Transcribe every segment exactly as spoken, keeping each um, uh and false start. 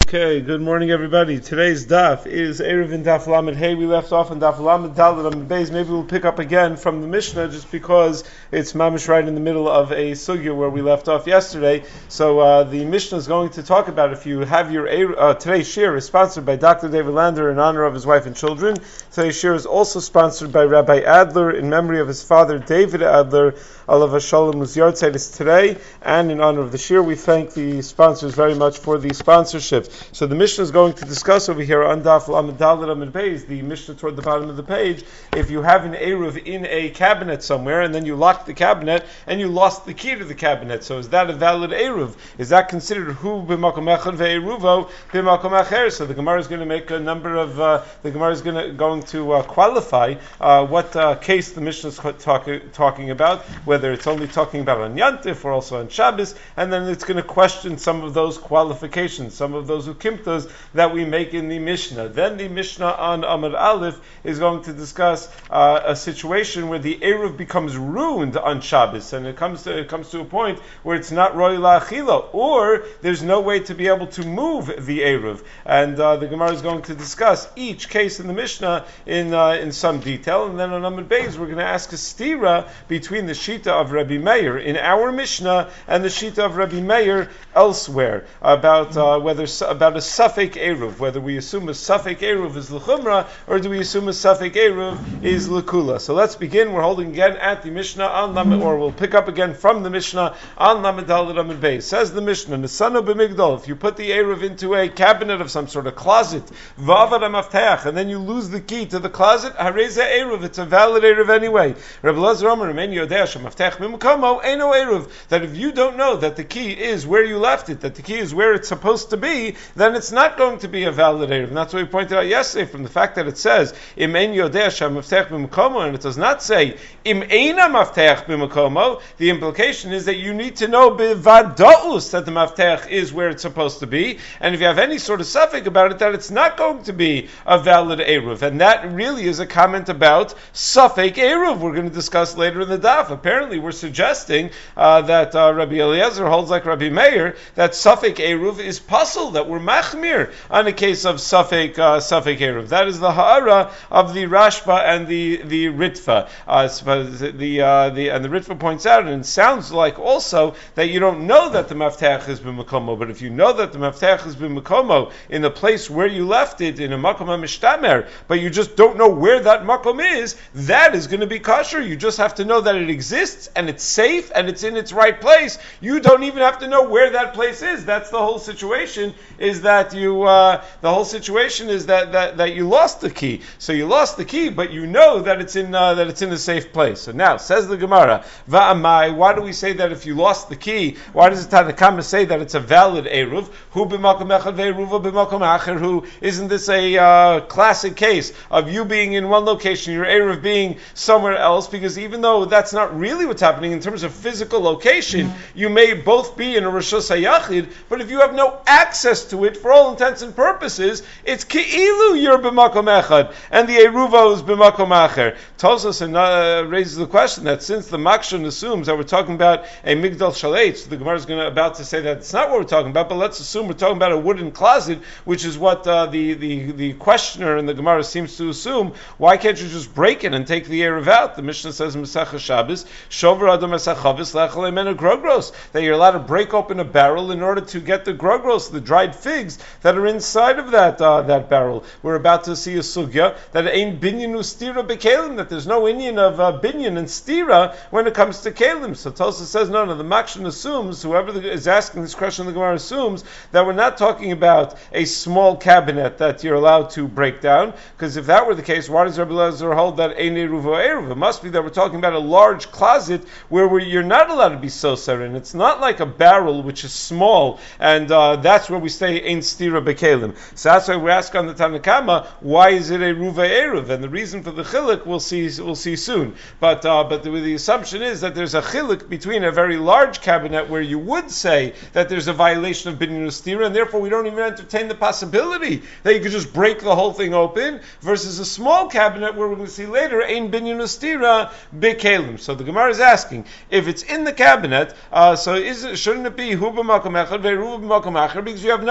Okay, good morning everybody. Today's daf is Erev in Daf Lamed Hey. We left off in Daf Lamed Daled Lamed Beis. Maybe we'll pick up again from the Mishnah just because it's mamish right in the middle of a sugya where we left off yesterday. So uh, the Mishnah is going to talk about if you have your uh, today's shir is sponsored by Doctor David Lander in honor of his wife and children. Today's shir is also sponsored by Rabbi Adler in memory of his father David Adler. Alav Hashalom whose yahrzeit is today, and in honor of the shir, we thank the sponsors very much for the sponsorship. So the Mishnah is going to discuss over here on Daf Lamed Daled Lamed Beis, the Mishnah toward the bottom of the page. If you have an eruv in a cabinet somewhere, and then you lock the cabinet, and you lost the key to the cabinet, so is that a valid eruv? Is that considered hu b'makom echad ve'eruvo b'makom acher? So the Gemara is going to make a number of uh, the Gemara is going to going to uh, qualify uh, what uh, case the Mishnah is talk, talking about, whether whether it's only talking about on Yantif or also on Shabbos, and then it's going to question some of those qualifications, some of those ukimtos that we make in the Mishnah. Then the Mishnah on Amud Aleph is going to discuss uh, a situation where the Eruv becomes ruined on Shabbos, and it comes to it comes to a point where it's not Roy La'achila, or there's no way to be able to move the Eruv. And uh, the Gemara is going to discuss each case in the Mishnah in uh, in some detail, and then on Amud Beis we're going to ask a stira between the Shita of Rabbi Meir in our Mishnah and the Shita of Rabbi Meir elsewhere about uh, whether about a Safek Eruv, whether we assume a Safek Eruv is L'chumra or do we assume a Safek Eruv is L'kula. So let's begin. We're holding again at the Mishnah on Lamed, or we'll pick up again from the Mishnah on Lamed Daled Lamed Beis. Says the Mishnah, Nesanu b'migdol, if you put the Eruv into a cabinet of some sort of closet, v'avad ha'mafteach, and then you lose the key to the closet, hareza Eruv, it's a valid Eruv anyway. Rabbi Elazar Omer, Amen Yodea Shemaftech Mimkomo Eino Eruv, that if you don't know that the key is where you left it, that the key is where it's supposed to be, then it's not going to be a valid Eruv. And that's what we pointed out yesterday from the fact that it says Im Ein Yodea Shemaftech Mimkomo, and it does not say Im Eina Maftech Mimkomo. The implication is that you need to know bivadaus that the maftech is where it's supposed to be, and if you have any sort of suffix about it, that it's not going to be a valid Eruv. And that really is a comment about Safek Eruv. We're going to discuss later in the daf. Apparently, we're suggesting uh, that uh, Rabbi Eliezer holds like Rabbi Meir that Safek Eruv is puzzle, that we're machmir on a case of Safek uh, Safek Eruv. That is the ha'ara of the Rashba and the the Ritva. Uh, the uh, the and the Ritva points out, and it sounds like also that you don't know that the maftech is b'makomo, but if you know that the maftech is b'makomo in the place where you left it in a makom ha'mishtamer, but you just don't know where that makom is, that is going to be kosher. You just have to know that it exists and it's safe and it's in its right place. You don't even have to know where that place is. That's the whole situation. Is that you? Uh, the whole situation is that, that that you lost the key. So you lost the key, but you know that it's in uh, that it's in a safe place. So now says the Gemara, Va'amai. Why do we say that if you lost the key? Why does the Tanakama say that it's a valid eruv? Who b'makom echad ve'eruva b'makom acher? Who isn't this a uh, classic case of you being in one location, your eruv being somewhere else? Because even though that's not really what's happening in terms of physical location, mm-hmm. you may both be in a Rishus HaYachid, but if you have no access to it for all intents and purposes, it's Ki'ilu you're b'makom echad, and the eruva is b'makom acher. Tosas uh, raises the question that since the Makshan assumes that we're talking about a Migdal Shalet, so the Gemara is going to about to say that it's not what we're talking about, but let's assume we're talking about a wooden closet, which is what uh, the, the, the questioner in the Gemara seems to assume. Why can't you just break it and take the eruv out? The Mishnah says in Masechah Shabbos, Shover Adam Esachavis Lechel Emena Grogros, that you're allowed to break open a barrel in order to get the grogros, the dried figs that are inside of that uh, that barrel. We're about to see a sugya that ain't binyan ustira bekelim, that there's no Indian of uh, binyan and stira when it comes to kelim. So Tosa says no, no. The Makshan assumes, whoever is asking this question, the Gemara assumes that we're not talking about a small cabinet that you're allowed to break down, because if that were the case, why does Rabbi Elazar hold that ein eruv eruv? It must be that we're talking about a large closet where we're, you're not allowed to be soser in. It's not like a barrel which is small, and uh, that's where we say ein stira bekelim. So that's why we ask on the Tanakama, why is it a ruva eruv? And the reason for the chiluk we'll see we'll see soon. But uh, but the, the assumption is that there's a chiluk between a very large cabinet where you would say that there's a violation of binyan ustira, and therefore we don't even entertain the possibility that you could just break the whole thing open, versus a small cabinet where we're going to see later ein binyan ustira bekelim. So the Gemara is asking, if it's in the cabinet, uh, so is it, shouldn't it be hu b'makom echad ve'eruv b'makom acher, because you have no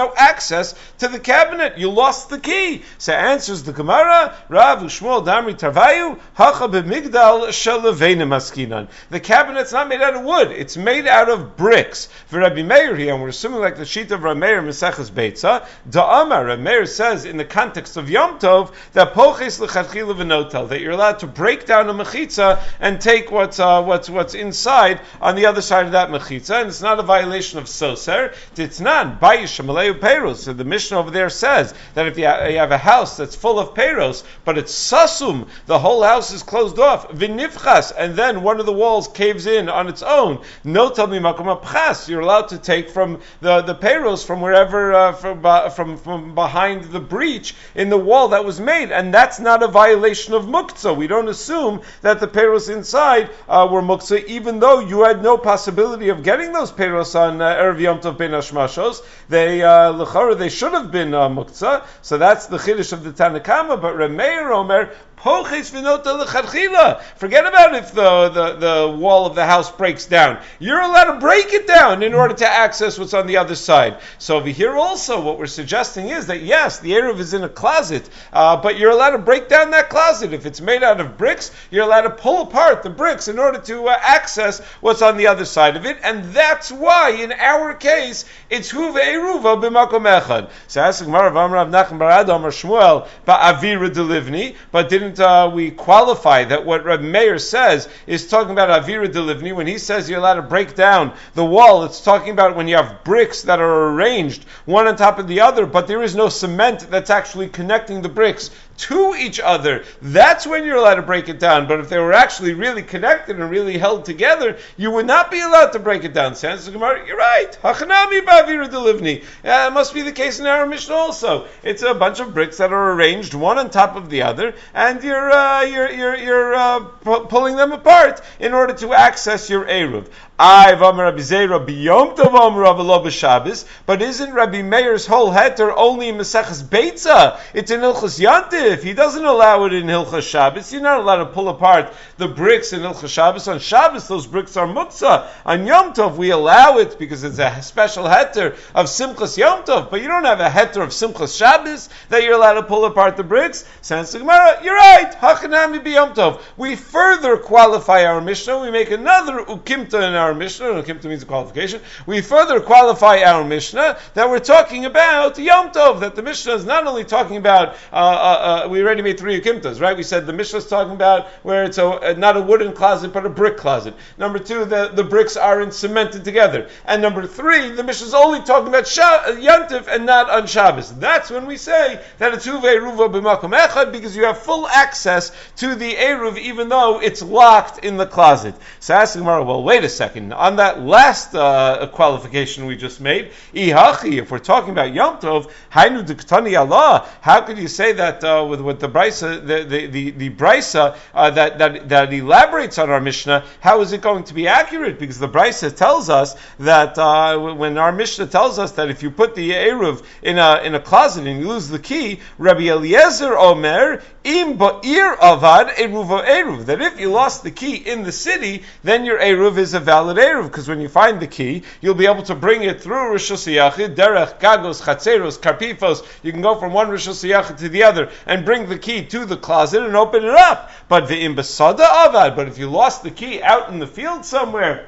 no access to the cabinet. You lost the key. So answers the Gemara, Rav Ushmuel Damri Tarvayu, Hacha b'migdal shelavena maskinan. The cabinet's not made out of wood. It's made out of bricks. For Rabbi Meir here, and we're assuming like the sheet of Rabbi Meir Meseches Beitza, Da'amar, Rabbi Meir says in the context of Yom Tov, that poches l'chadchila v'notel, that you're allowed to break down a mechitza and take what's, uh, what's, what's inside on the other side of that mechitza, and it's not a violation of soser. It's not bayish shamaleu peiros. So the Mishnah over there says that if you have a house that's full of peiros, but it's sasum, the whole house is closed off, v'nifchas, and then one of the walls caves in on its own, no tell me makom apchas, you're allowed to take from the, the peiros from wherever, uh, from, uh, from, from behind the breach in the wall that was made, and that's not a violation of muktzah. We don't assume that the peiros inside uh, were muktzah, even though you had no possibility of getting those peiros on uh, Erev Yom Tov Ben Hashmashos. They, uh, l'chara, they should have been uh, muktzah, so that's the chiddush of the Tanakama, but Remeir Omer, Poches v'nota l'chadchila. Forget about if the, the, the wall of the house breaks down. You're allowed to break it down in order to access what's on the other side. So over here also, what we're suggesting is that yes, the Eruv is in a closet, uh, but you're allowed to break down that closet. If it's made out of bricks, you're allowed to pull apart the bricks in order to uh, access what's on the other side of it, and that's why, in our case, it's huve eruva b'makom echad. So asking Gemara v'amar Rav Nachman bar Ada Amar Shmuel ba'avira delivni, but didn't Uh, we qualify that what Reb Meir says is talking about Avira Delivni. When he says you're allowed to break down the wall, it's talking about when you have bricks that are arranged one on top of the other, but there is no cement that's actually connecting the bricks to each other. That's when you're allowed to break it down. But if they were actually really connected and really held together, you would not be allowed to break it down. Sounds like Gemara, you're right. Hachanami ba'avira delivni. Yeah, it must be the case in our Mishnah also. It's a bunch of bricks that are arranged one on top of the other, and you're uh, you're you're, you're uh, pu- pulling them apart in order to access your eruv. I v'amar Rabbi Zeira b'yom tov amar v'lo b'Shabbos. But isn't Rabbi Meir's whole heter only in Meseches Beitza? It's in Hilchos Yantif. He doesn't allow it in Hilchos Shabbos. You're not allowed to pull apart the bricks in Hilchos Shabbos. On Shabbos, those bricks are muktzah. On Yom Tov, we allow it because it's a special heter of Simchas Yom Tov. But you don't have a heter of Simchas Shabbos that you're allowed to pull apart the bricks. Sounds like Gemara, you're right. Hachanami b'Yom Tov. We further qualify our Mishnah. We make another ukimta in our Mishnah. Ukimta means a qualification. We further qualify our Mishnah that we're talking about Yom Tov. That the Mishnah is not only talking about. Uh, uh, uh, we already made three ukimtas, right? We said the Mishnah is talking about where it's a, not a wooden closet but a brick closet. Number two, the, the bricks aren't cemented together. And number three, the Mishnah is only talking about Sha- Yantif and not on Shabbos. That's when we say that it's Huve Eruva b'makom echad because you have full access to the Eruv even though it's locked in the closet. So ask Gemara, well, wait a second. On that last uh, qualification we just made, Ihachi, if we're talking about Yom Tov, Hainu Diktani Allah, how could you say that uh, with, with the Brisa, the, the, the, the Brisa uh, that, that, that elaborates on our Mishnah, how is it going to be accurate? Because the Brisa tells us that uh, when our Mishnah tells us that if you put the Eruv in a, in a closet and you lose the key, Rabbi Eliezer Omer, Im ba'ir avad eruv eruv, that if you lost the key in the city, then your eruv is a valid eruv, because when you find the key, you'll be able to bring it through Rosh Hashanah, derech, gagos, chatzeros, karpifos. You can go from one Rosh Hashanah to the other and bring the key to the closet and open it up. But the imbasada avad, but if you lost the key out in the field somewhere,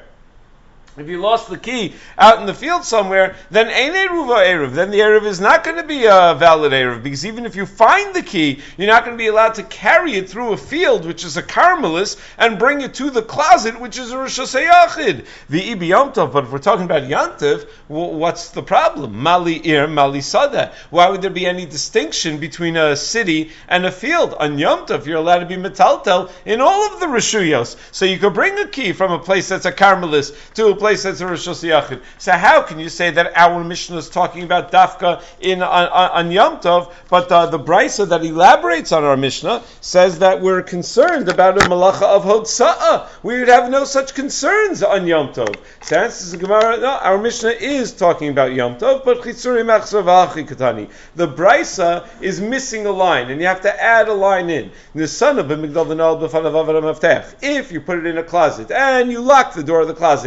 if you lost the key out in the field somewhere, then ain't Eruva Eruv. Then the Eruv is not going to be a valid Eruv, because even if you find the key, you're not going to be allowed to carry it through a field, which is a Carmelis, and bring it to the closet, which is a Rosh Hashanah. The Ibi Yom Tov, but if we're talking about Yantiv, well, what's the problem? Mali Ir, Mali Sada. Why would there be any distinction between a city and a field? On Yom Tov, you're allowed to be metaltel in all of the Rishuyos. So you could bring a key from a place that's a Carmelis to a place that's a Rosh Hashanah. So how can you say that our Mishnah is talking about Dafka in on, on, on Yom Tov, but uh, the Brisa that elaborates on our Mishnah says that we're concerned about a malacha of Hodsa'ah. We would have no such concerns on Yom Tov. So answers the Gemara, no, our Mishnah is talking about Yom Tov, but Chitzuri Machzor V'Achi Katani. The Brisa is missing a line, and you have to add a line in. Nisana b'migdal v'nal b'fanav avara maftech. If you put it in a closet, and you lock the door of the closet, and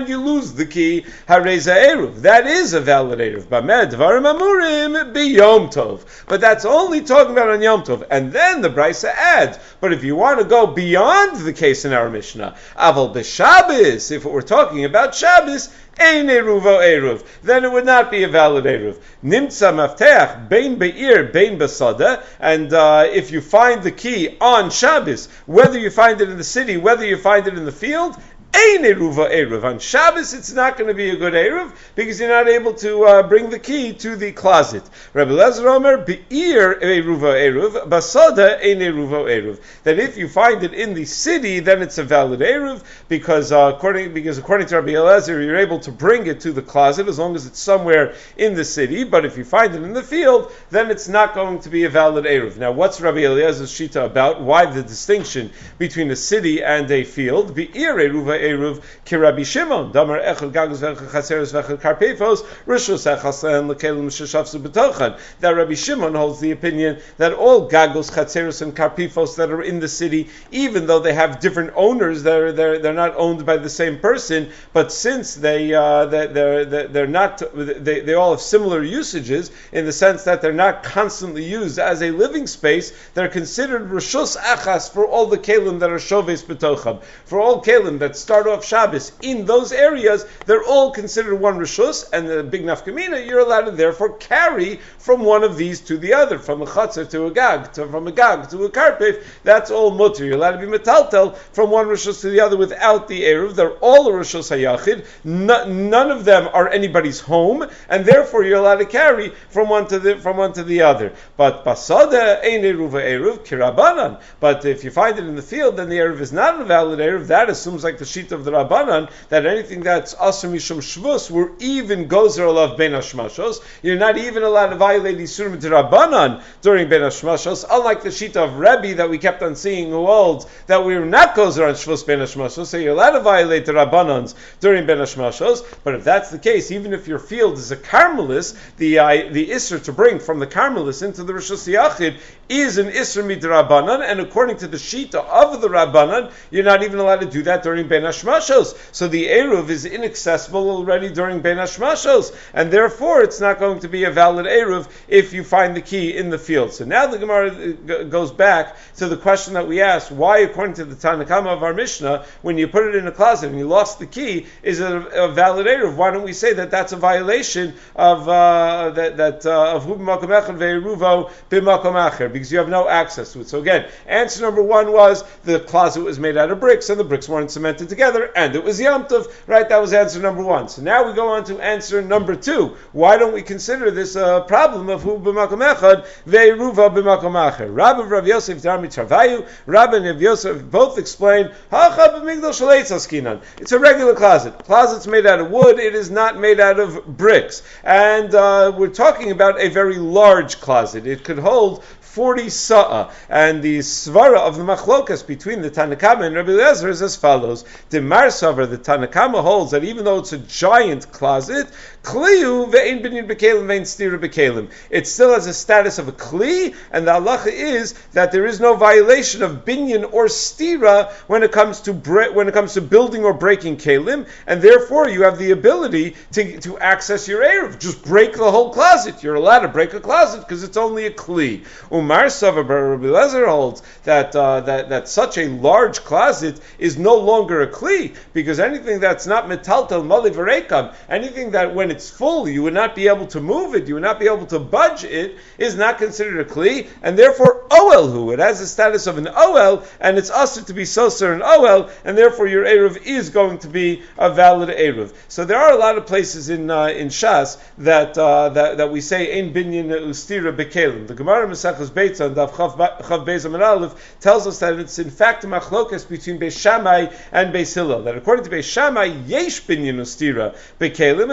and you lose the key, hareza eruv. That is a valid eruv. Bamed dvarim amurim biyom tov. But that's only talking about on Yom Tov. And then the Brisa adds, but if you want to go beyond the case in our Mishnah, aval b'Shabbos, if we're talking about Shabbos, ein eruvo eruv, then it would not be a valid eruv. Nimtza mafteach bein be'ir bein basada, and uh, if you find the key on Shabbos, whether you find it in the city, whether you find it in the field, ein eruva eruv. On Shabbos, it's not going to be a good eruv because you're not able to uh, bring the key to the closet. Rabbi Eliezer Omer, be'ir eruva eruv, basada ein eruva eruv. That if you find it in the city, then it's a valid eruv because uh, according because according to Rabbi Eliezer, you're able to bring it to the closet as long as it's somewhere in the city. But if you find it in the field, then it's not going to be a valid eruv. Now, what's Rabbi Eliezer's shita about? Why the distinction between a city and a field? Be'ir eruva eruv ki Rabbi Shimon damar echad gagus v'echad chaseres v'echad karpefos rishus echas and lekelim sheshafsu b'tochan. That Rabbi Shimon holds the opinion that all gagos, chaseres, and karpefos that are in the city, even though they have different owners, they're they're they're not owned by the same person, but since they uh, they're they're they're not they they all have similar usages in the sense that they're not constantly used as a living space, they're considered rishus achas for all the kelim that are shoves b'tocham. For all kelim that start off Shabbos in those areas, they're all considered one rishus, and the big nafkamina, you're allowed to therefore carry from one of these to the other, from a chatzar to a gag, to, from a gag to a karpef. That's all mutter. You're allowed to be metaltel from one rishus to the other without the eruv. They're all a rishus hayachid. No, none of them are anybody's home, and therefore you're allowed to carry from one to the from one to the other. But basada ein eruva eruv kirabanan. But if you find it in the field, then the eruv is not a valid eruv. That assumes like the sheet of the Rabbanan, that anything that's asur mishum shvus, were even gozer alav ben hashmashos. You're not even allowed to violate isurim d'Rabbanan during ben hashmashos, unlike the sheet of Rebbe that we kept on seeing who holds that we were not gozer on shvus ben hashmashos, so you're allowed to violate the Rabbanans during ben hashmashos. But if that's the case, even if your field is a Carmelis, the uh, the isser to bring from the Carmelis into the Rishus Yachid is an isser midrabanan, and according to the shita of the Rabbanan, you're not even allowed to do that during ben hashmashos. So the eruv is inaccessible already during ben hashmashos, and therefore it's not going to be a valid eruv if you find the key in the field. So now the Gemara goes back to the question that we asked: why, according to the Tanakama of our Mishnah, when you put it in a closet and you lost the key, is it a, a valid eruv? Why don't we say that that's a violation of uh, that that uh, of hu b'makom echad ve'eruvo b'makom acher, because you have no access to it. So again, answer number one was the closet was made out of bricks and the bricks weren't cemented together, and it was Yom Tov, right? That was answer number one. So now we go on to answer number two. Why don't we consider this a problem of hu b'makom echad ve'eruvo b'makom acher? Rabbi Rav Yosef Darmi Travayu, Rabbi and Rav Yosef both explain hacha b'migdal shaleitz askinan. It's a regular closet. Closet's made out of wood. It is not made out of bricks, and uh, we're talking about a very large closet. It could hold forty sa'ah, and the svara of the machlokas between the Tanakama and Rabbi Eliezer is as follows. The Mar Savar, the Tanakama holds that even though it's a giant closet, kliu ve'ein binyan b'kelim ve'ein stira b'kelim, it still has a status of a kli, and the halacha is that there is no violation of binyan or stira when it comes to bre- when it comes to building or breaking kelim, and therefore you have the ability to, to access your eruv. Just break the whole closet. You're allowed to break a closet because it's only a kli. Umar Savar, Rabbi Eliezer holds that, uh, that that such a large closet is no longer a kli, because anything that's not metaltel mali v'rekam, anything that when it's full you would not be able to move it, you would not be able to budge it, is not considered a kli, and therefore oelhu, it has the status of an oel, and it's usher to be soser an oel, and therefore your eruv is going to be a valid eruv. So there are a lot of places in uh, in Shas that, uh, that that we say ein binyan ustira bekelim. The Gemara Mesachos Beitza and Daf Chav Beis Amud Aleph tells us that it's in fact a machlokas between Beis Shammai and Beis Hillel. That according to Beis Shammai, yesh binyan ustira bekelim, and according to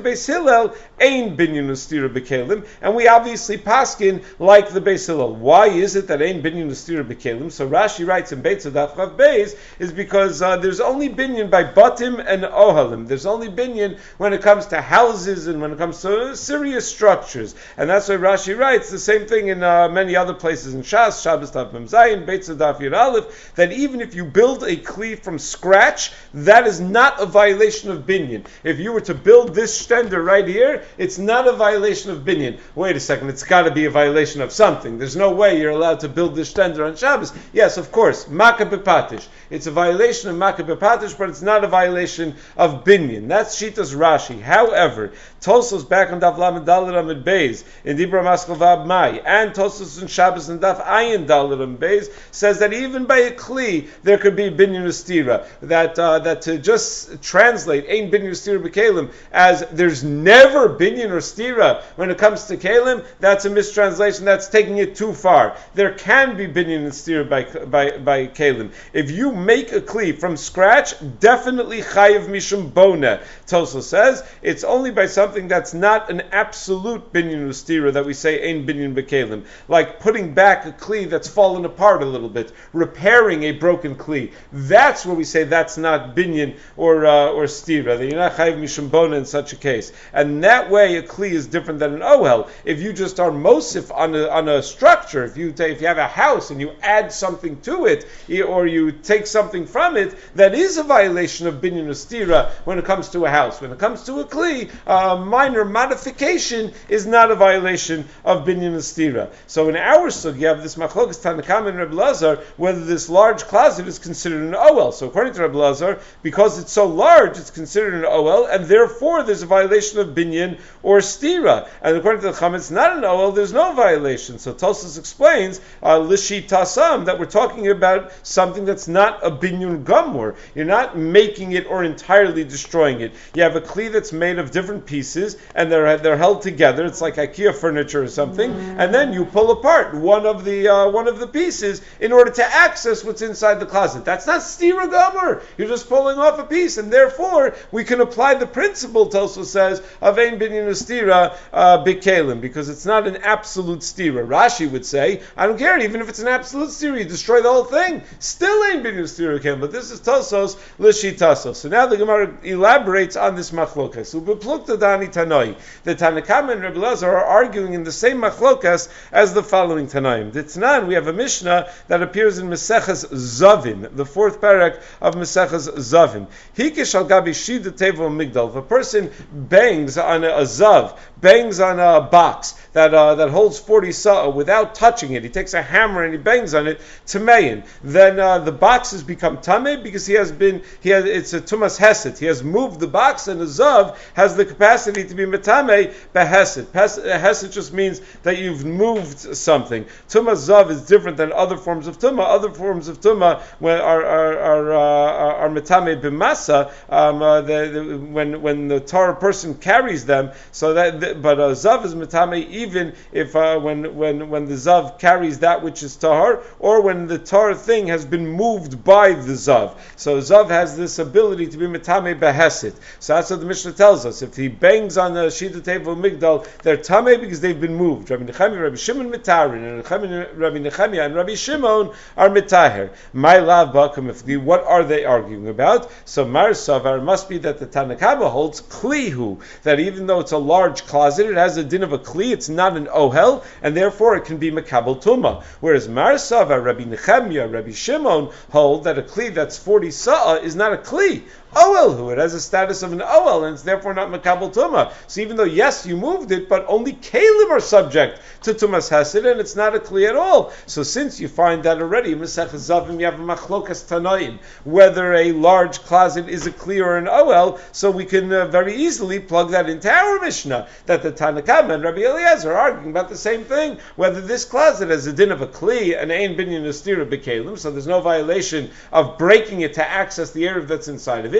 Beis Hillel, ein binyan ustira b'kelim, and we obviously paskin like the Beis Hillel. Why is it that ein binyan ustira b'kelim? So Rashi writes in Beit Tzadaf Chav Beis is because uh, there's only binyan by batim and ohalim. There's only binyan when it comes to houses and when it comes to serious structures, and that's why Rashi writes the same thing in uh, many other places in Shas, Shabbos Daf Mem Zayin, Beit Tzadaf Yud Aleph, that even if you build a kli from scratch, that is not a violation of binyan. If you were to build this shtender right here, it's not a violation of binyan. Wait a second, it's got to be a violation of something. There's no way you're allowed to build this shtender on Shabbos. Yes, of course, Makkah b'patish. It's a violation of Makkah b'patish, but it's not a violation of binyan. That's Shitas Rashi. However, Tosfos back on Daf Lamed Daled Amud Beis in Dibra Maskal Vav Mai, and Tosfos in Shabbos and Daf Ayin Daled Amud Beis says that even by a kli there could be binyan ustira. That uh, that to just translate ein binyan ustira b'kelim as there's never binyan ustira when it comes to kelim, that's a mistranslation. That's taking it too far. There can be binyan ustira by by by kelim. If you make a kli from scratch, definitely chayiv mishum bona. Tosfos says it's only by something that's not an absolute binyan ustira that we say ein binyan b'kelim, like putting back a kli that's fallen apart a little bit, repairing a broken kli. That's where we say that's not binyan or uh, or stira. That you're not chayiv mishum bona in such a case. And that way, a kli is different than an ohel. If you just are mosif on a on a structure, if you take, if you have a house and you add something to it, or you take something from it, that is a violation of binyan ustira when it comes to a house. When it comes to a kli, a minor modification is not a violation of binyan ustira. So in our sug, you have this machlokas Tanakam and Reb Lazar whether this large closet is considered an ohel. So according to Reb Lazar, because it's so large, it's considered an ohel, and therefore there's a violation of binyan or stira. And according to the Chacham, it's not an ohel, there's no violation. So Tosfos explains uh, lishi tasam that we're talking about something that's not a binyan gamur. You're not making it or entirely destroying it. You have a kli that's made of different pieces, and they're they're held together. It's like IKEA furniture or something, and then you pull apart one of the uh, one of the pieces in order to access what's inside the closet. That's not stira gamur. You're just pulling off a piece, and therefore we can apply the principle, Tosfos says, of ein binyan ustira uh, b'kelim, because it's not an absolute stira. Rashi would say, I don't care, even if it's an absolute stira, you destroy the whole thing, still ein binyan ustira b'kelim. But this is Tosfos lishi tasos. So now the Gemara elaborates on this machlokas. Ubeplukta dani tanoi. The Tanakam and Rebbe Lazar are arguing in the same machlokas as the following Tanaim. The Tanan, we have a Mishnah that appears in Meseches Zavim, the fourth parak of Meseches Zavim. Hikish al gabi shida tevo migdal. If a person bangs on a, a zav, bangs on a box that uh, that holds forty sa'ah without touching it, he takes a hammer and he bangs on it, tamein, then uh, the box has become tameh because he has been, he has, it's a tumas hesed. He has moved the box, and the zav has the capacity to be metameh behesed. Hesed just means that you've moved something. Tumas zav is different than other forms of tumah. Other forms of tumah are are are, uh, are metameh b'masa um, uh, the, the, when when the Torah person carries them. So that, the, but a zav is metameh even if uh, when when when the zav carries that which is tahar, or when the Torah thing has been moved by the zav. So zav has this ability to be metameh behesed. So that's what the Mishnah tells us. If he bangs on the shida tevel migdal, they're tameh because they've been moved. Rabbi Nechemia, Rabbi Shimon mitarin, and Rabbi Nechemia and Rabbi Shimon are mitaher. My lav ba'kamifli. What are they arguing about? So Mar Savar must be that the Tanakama holds klihu, that even though it's a large closet, it has a din of a kli. It's not an ohel, and therefore it can be makabel tuma. Whereas Mar Savar, Rabbi Nechemia, Rabbi Shimon hold that a kli that's forty sa'ah is not a kli. Oel, who it has a status of an oel, and it's therefore not makabel tuma. So even though yes, you moved it, but only kalim are subject to tumas hesed, and it's not a kli at all. So since you find that already, Masech Zavim, you have a machlokas tanaim, whether a large closet is a kli or an oel. So we can uh, very easily plug that into our Mishnah that the Tanakam and Rabbi Eliezer are arguing about the same thing, whether this closet has a din of a kli and ein binyan ustira b'kelim, so there's no violation of breaking it to access the erev that's inside of it.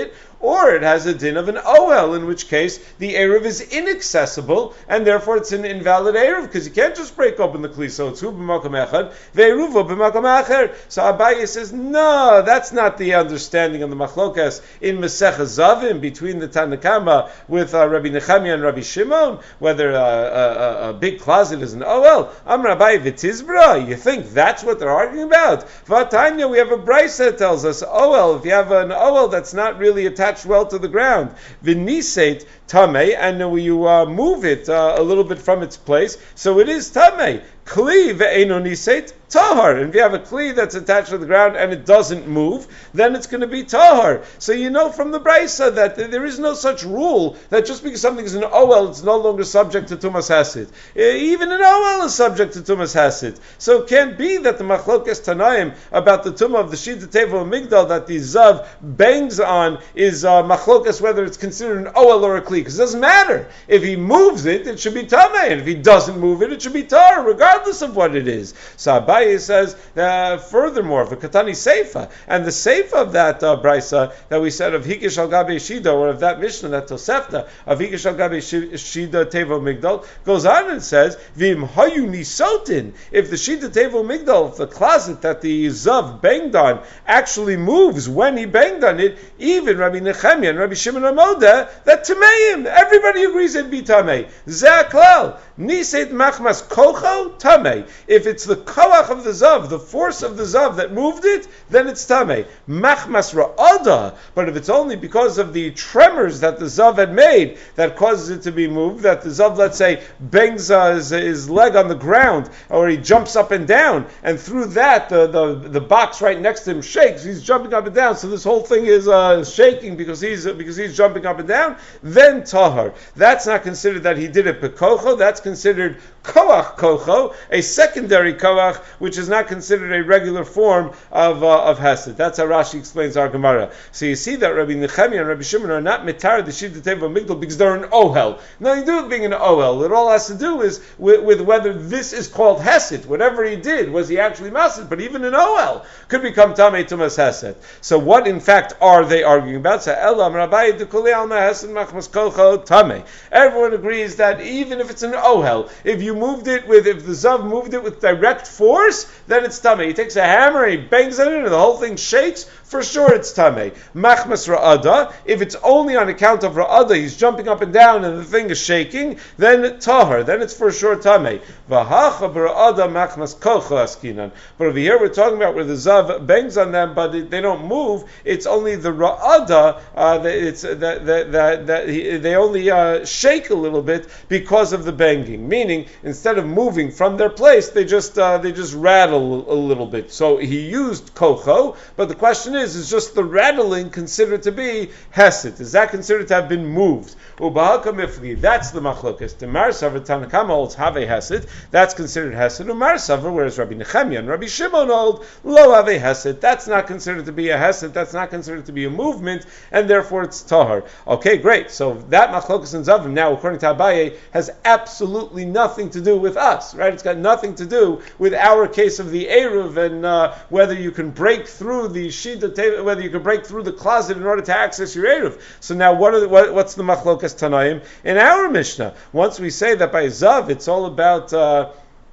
it, or it has a din of an ohel, in which case the Eruv is inaccessible, and therefore it's an invalid Eruv, because you can't just break open the Kli, so it's hu b'makom echad, ve'eruvo b'makom acher. So Abaye says, no, that's not the understanding of the machlokas in Masech Zavim between the Tanakama with uh, Rabbi Nechemia and Rabbi Shimon, whether uh, a, a, a big closet is an ohel. Amar Abaye v'tizbra, you think that's what they're arguing about? V'atanya, we have a brayse that tells us, ohel, if you have an ohel that's not really attached well to the ground, v'niseit tamei, and you uh, move it uh, a little bit from its place, so it is tamei. Kli ve'eno niseit tahar. And if you have a kli that's attached to the ground and it doesn't move, then it's going to be tahar. So you know from the braysa that there is no such rule that just because something is an ohel, it's no longer subject to tumas hasid. Even an ohel is subject to tumas hasid. So it can't be that the machlokes tanaim about the tumah of the shida tevel migdal that the zav bangs on is uh, machlokes whether it's considered an ohel or a kli, because it doesn't matter. If he moves it, it should be tamei, and if he doesn't move it, it should be tahar, regardless of what it is. So Abaye says, uh, furthermore, the Katani Seifa, and the Seifa of that uh, Brisa that we said of Hikish al Gabe Shida, or of that Mishnah, that Tosefta, of Hikish al Gabe Shida Tevo Migdal, goes on and says, Vim Hayu Nisotin, if the Shida Tevo Migdal, if the closet that the Zav banged on actually moves when he banged on it, even Rabbi Nechemia and Rabbi Shimon Amoda, that Tameim, everybody agrees it'd be Tamei. Zaklal, Niseit Machmas Kocho, Tamei. If it's the koach of the zav, the force of the zav that moved it, then it's tamei. Machmas ra'ada, but if it's only because of the tremors that the zav had made that causes it to be moved, that the zav, let's say, bangs uh, his, his leg on the ground, or he jumps up and down, and through that the, the, the box right next to him shakes, he's jumping up and down, so this whole thing is uh, shaking because he's uh, because he's jumping up and down, then tahar. That's not considered that he did it pekocho, that's considered koach kocho, a secondary koach, which is not considered a regular form of uh, of hesed. That's how Rashi explains our Gemara. So you see that Rabbi Nechemia and Rabbi Shimon are not mitar the shida teva migdal because they're an ohel. Nothing to do with being an ohel. It all has to do is with, with whether this is called hesed. Whatever he did, was he actually masid? But even an ohel could become tamei tumas hesed. So what in fact are they arguing about? So elam Rabbi dekuli alma hesed machmas kocho tamei. Everyone agrees that even if it's an ohel, if you moved it with, if the zav moved it with direct force, then it's tamei. He takes a hammer and he bangs on it and the whole thing shakes, for sure it's tamei. Machmas ra'ada, if it's only on account of ra'ada, he's jumping up and down and the thing is shaking, then tahar, then it's for sure tamei. V'hacha b'ra'ada machmas kocha askinan. But over here we're talking about where the zav bangs on them, but they don't move. It's only the ra'ada, uh, that it's that that that, that he, they only uh, shake a little bit because of the banging. Meaning, instead of moving from their place, they just uh, they just rattle a little bit. So he used kocho, but the question is, is just the rattling considered to be hesed? Is that considered to have been moved? Ubahaka mifli, that's the machlokas. The Mar Savar Tanakama holds have a hesed, that's considered hesed. Umar Savar, whereas Rabbi Nechemia and Rabbi Shimon hold lo have a hesed, that's not considered to be a hesed, that's not considered to be a movement, and therefore it's tahar. Okay, great. So that machlokas and zavim now, according to Abaye, has absolutely nothing to do with us, right? It's got nothing to do with our case of the Eruv and uh, whether you can break through the shida, whether you can break through the closet in order to access your Eruv. So now, what, are the, what what's the machlokas tanaim in our Mishnah? Once we say that by zav, it's all about. Uh,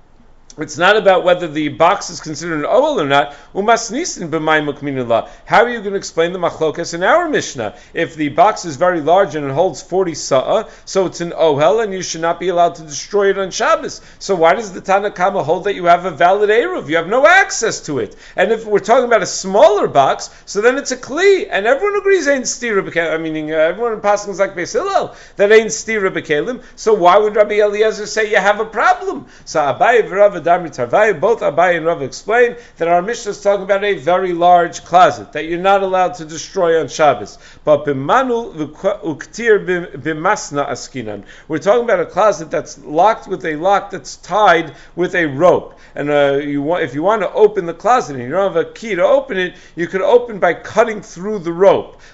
It's not about whether the box is considered an ohel or not. How are you going to explain the machlokas in our Mishnah? If the box is very large and it holds forty sa'ah, so it's an ohel and you should not be allowed to destroy it on Shabbos. So why does the Tanakama hold that you have a valid eruv? You have no access to it. And if we're talking about a smaller box, so then it's a kli. And everyone agrees ain't stira b'kelim. I mean, uh, everyone in Pasuk is like Beis Hillel, that ain't stira b'kelim. So why would Rabbi Eliezer say you have a problem? So Abaye v'Rav both Abaye and Rav explain that our Mishnah is talking about a very large closet that you're not allowed to destroy on Shabbos. But b'manu uktir b'masna askinan, we're talking about a closet that's locked with a lock that's tied with a rope. And uh, you want, if you want to open the closet and you don't have a key to open it, you could open by cutting through the rope.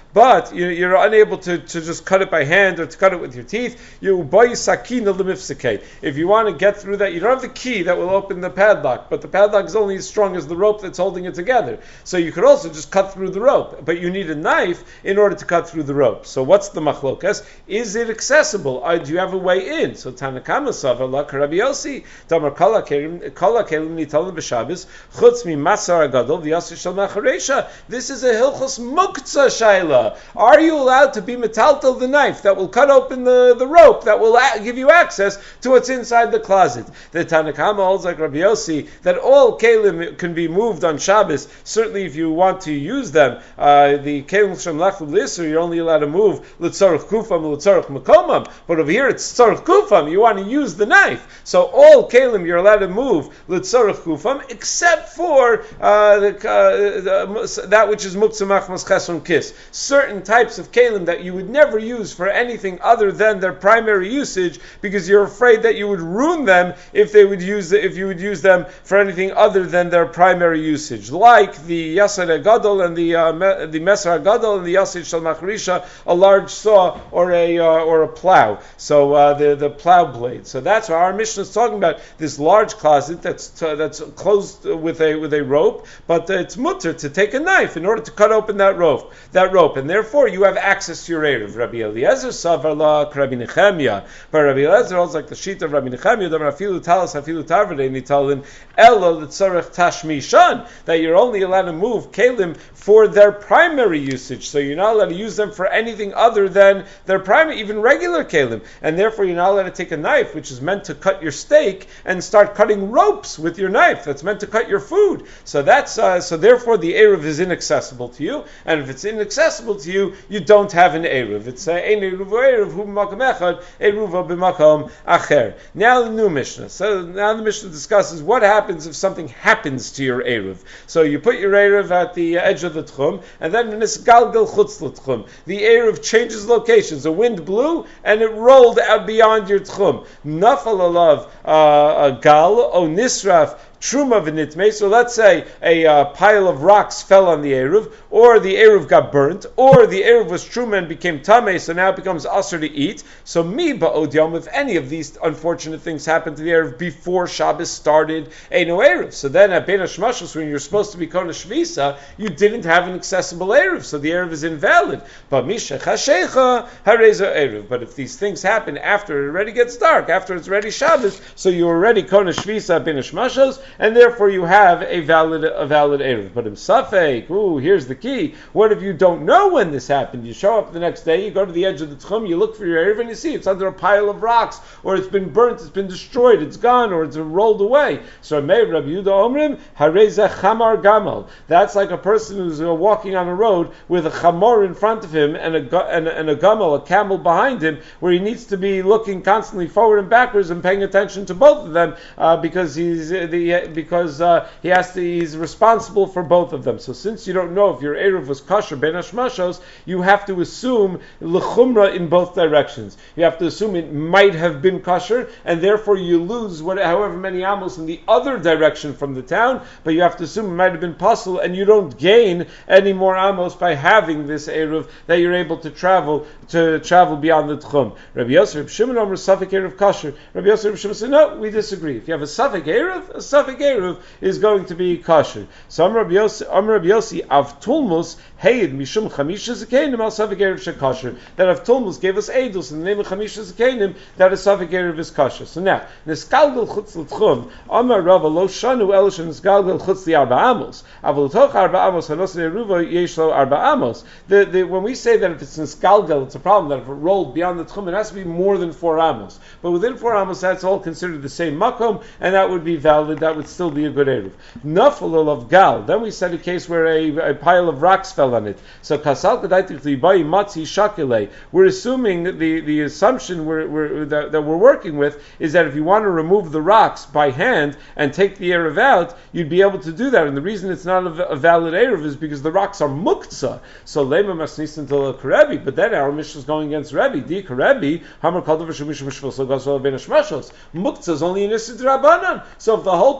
but you, you're unable to, to just cut it by hand or to cut it with your teeth. You buy sakina lemifseke. If you want to get through that, you don't have the key that will open the padlock, but the padlock is only as strong as the rope that's holding it together. So you could also just cut through the rope, but you need a knife in order to cut through the rope. So what's the machlokas? Is it accessible? Uh, do you have a way in? So Tanakama Sava La Rabbi Yossi Tamar Kala Kelim Kala Kelim Nitalim B'Shabbos Chutz Mi Masar Agadol V'Yasir Shel Macharesha. This is a Hilchos Muktzah Shaila. Are you allowed to be metaltel the knife that will cut open the, the rope that will a- give you access to what's inside the closet? The Tanakama holds like Rabbi Yossi that all kelim can be moved on Shabbos. Certainly, if you want to use them, uh, the kelim shem lachlu l'isur, you're only allowed to move l'tzarich kufam l'tzarich makomam. But over here, it's tzarich kufam. You want to use the knife. So all kelim you're allowed to move l'tzarich kufam, except for uh, the, uh, the, that which is muktzah machmas chesron kis. Certain types of kelim that you would never use for anything other than their primary usage, because you're afraid that you would ruin them if they would use the, if you would use them for anything other than their primary usage, like the Yasar Gadol and the uh, me, the Mesar Gadol and the Yasir Shel Macharisha, a large saw or a uh, or a plow. So uh, the the plow blade. So that's what our Mishnah is talking about. This large closet that's uh, that's closed with a with a rope, but uh, it's mutter to take a knife in order to cut open that rope. That rope, and therefore you have access to your erev. Rabbi Eliezer Savar La Rabbi Nechemia, but Rabbi Eliezer holds like the sheet of Rabbi Nechemia. Damar afilu talas afilu tarvadei nitalin elo l'tzarech tashmishan, that you're only allowed to move kelim for their primary usage. So you're not allowed to use them for anything other than their primary, even regular kelim, and therefore you're not allowed to take a knife which is meant to cut your steak and start cutting ropes with your knife that's meant to cut your food. So that's uh, so therefore the erev is inaccessible to you, and if it's inaccessible to you, you don't have an erev. It's ein eruv erev hu b'makom echad, eruva b'makom acher. Now the new Mishnah. So now the Mishnah discusses what happens if something happens to your erev. So you put your erev at the edge of the tchum, and then nisgalgal chutz l'tchum. The erev changes locations. The wind blew, and it rolled out beyond your tchum. Nafal alav uh, a gal o nisraf truma v'nitmei. So let's say a uh, pile of rocks fell on the eruv, or the eruv got burnt, or the eruv was truma and became tamei, so now it becomes aser to eat. So mi ba'od yom, if any of these unfortunate things happened to the eruv before Shabbos started, eino eruv. So then at Bein HaShmashos, when you're supposed to be kona shvisa, you didn't have an accessible eruv, so the eruv is invalid. But mi shecha shecha hareza eruv. But if these things happen after it already gets dark, after it's already Shabbos, so you're already kona shvisa at Bein HaShmashos, and therefore you have a valid a valid eruv. But in Safek, ooh, here's the key. What if you don't know when this happened? You show up the next day, you go to the edge of the tchum, you look for your eruv, and you see it's under a pile of rocks, or it's been burnt, it's been destroyed, it's gone, or it's rolled away. So Rabbi Yehuda Omrim, Hareza Chamar Gamal. That's like a person who's uh, walking on a road with a chamor in front of him and a and a, and a gamal, a camel behind him, where he needs to be looking constantly forward and backwards and paying attention to both of them uh, because he's uh, the uh, because uh, he has to he's responsible for both of them. So since you don't know if your eruv was kosher Bein HaShmashos, you have to assume l'chumra in both directions. You have to assume it might have been kosher, and therefore you lose what, however many amos in the other direction from the town, but you have to assume it might have been pasul, and you don't gain any more amos by having this eruv that you're able to travel to travel beyond the tchum. Rabbi Yosef, Rabbi Shimon, Omer Safek eruv kosher. Rabbi Yosef, Rabbi Shimon said, no, we disagree. If you have a Safek eruv, a Safek eruv is going to be kosher. So Amar Rabbi Yossi, Amar Rabbi Yossi, Av Tulmus Heid Mishum Chamisha Zakenim Al Safek eruv shekosher. That Av Tulmus gave us edus in the name of Chamisha Zakenim that a Safek eruv is kosher. So now Nisgalgal Chutz L'Tchum Amar Rava Lo Shanu Elish Nisgalgal Chutz Li Arba Amos Avol Toch Arba Amos Hanos Neruva Yeshlo Arba Amos. The the when we say that if it's Nisgalgal, it's a problem that if it rolled beyond the Tchum, it has to be more than four amos. But within four amos, that's all considered the same makom, and that would be valid. That would still be a good eruv. Nafalol of gal. Then we said a case where a, a pile of rocks fell on it. So kasal kadaitik libayi matzi shakile. We're assuming that the the assumption we're, we're, that, that we're working with is that if you want to remove the rocks by hand and take the eruv out, you'd be able to do that. And the reason it's not a, a valid eruv is because the rocks are muktzah. So lema masnisin to Karebi. But then our Mishnah is going against Rebbe. Di Karebi hamar kol davar shemishum shvil so gasol ben hashmashos. Muktzah is only in Isid Rabbanan. So if the whole